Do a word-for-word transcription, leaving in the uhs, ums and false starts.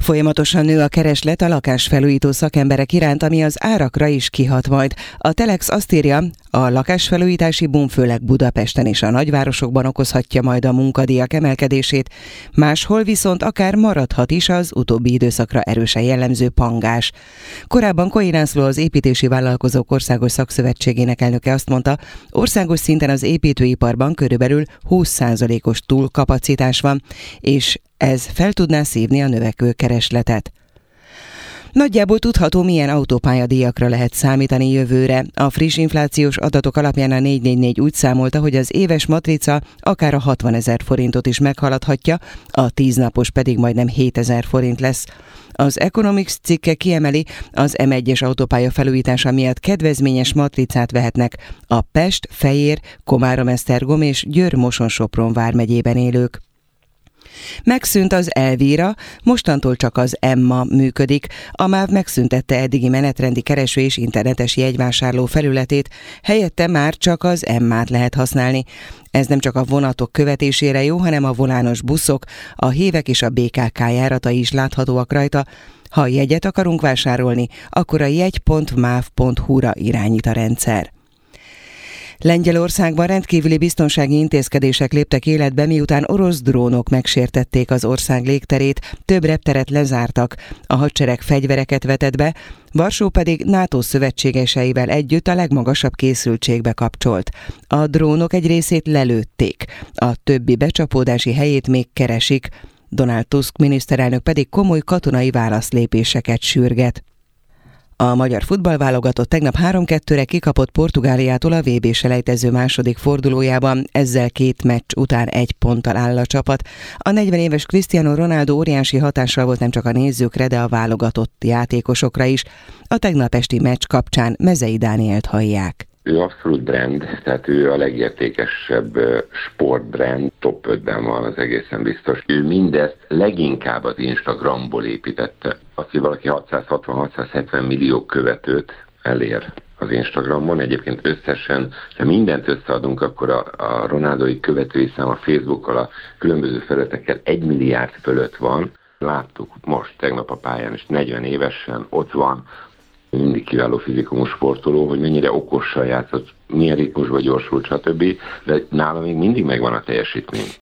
Folyamatosan nő a kereslet a lakásfelújító szakemberek iránt, ami az árakra is kihat majd. A Telex azt írja, a lakásfelújítási boom főleg Budapesten és a nagyvárosokban okozhatja majd a munkadíjak emelkedését, máshol viszont akár maradhat is az utóbbi időszakra erősen jellemző pangás. Korábban Koin László, az Építési Vállalkozók Országos Szakszövetségének elnöke azt mondta, országos szinten az építőiparban körülbelül húsz százalékos túlkapacitás van, és ez fel tudná szívni a növekvő keresletet. Nagyjából tudható, milyen autópályadíjakra lehet számítani jövőre. A friss inflációs adatok alapján a négy négy négy úgy számolta, hogy az éves matrica akár a hatvanezer forintot is meghaladhatja, a tíznapos pedig majdnem hétezer forint lesz. Az Economics cikke kiemeli, az em egyes autópálya felújítása miatt kedvezményes matricát vehetnek a Pest, Fejér, Komárom-Esztergom és Győr-Moson-Sopron vármegyében élők. Megszűnt az Elvíra, mostantól csak az Emma működik. A MÁV megszüntette eddigi menetrendi kereső és internetes jegyvásárló felületét, helyette már csak az Emmát lehet használni. Ez nem csak a vonatok követésére jó, hanem a volános buszok, a hévek és a bé ká ká járatai is láthatóak rajta. Ha jegyet akarunk vásárolni, akkor a jegy pont máv pont hu-ra irányít a rendszer. Lengyelországban rendkívüli biztonsági intézkedések léptek életbe, miután orosz drónok megsértették az ország légterét, több repteret lezártak, a hadsereg fegyvereket vetett be, Varsó pedig NATO szövetségeseivel együtt a legmagasabb készültségbe kapcsolt. A drónok egy részét lelőtték, a többi becsapódási helyét még keresik, Donald Tusk miniszterelnök pedig komoly katonai válaszlépéseket sürget. A magyar futballválogatott tegnap három kettőre kikapott Portugáliától a vé bé-selejtező második fordulójában, ezzel két meccs után egy ponttal áll a csapat. A negyven éves Cristiano Ronaldo óriási hatással volt nem csak a nézőkre, de a válogatott játékosokra is. A tegnap esti meccs kapcsán Mezei Dánielt hallják. Ő abszolút brand, tehát ő a legértékesebb sportbrand, top ötben van, az egészen biztos. Ő mindezt leginkább az Instagramból építette. Az, hogy valaki hatszázhatvan-hatszázhetven millió követőt elér az Instagramon. Egyébként összesen, ha mindent összeadunk, akkor a, a Ronaldói követői szám a Facebookkal, a különböző felületekkel egy milliárd fölött van. Láttuk most tegnap a pályán, és negyven évesen ott van, mindig kiváló fizikumos sportoló, hogy mennyire okosan játszott, milyen ritmusba gyorsult, stb. De nála még mindig megvan a teljesítmény.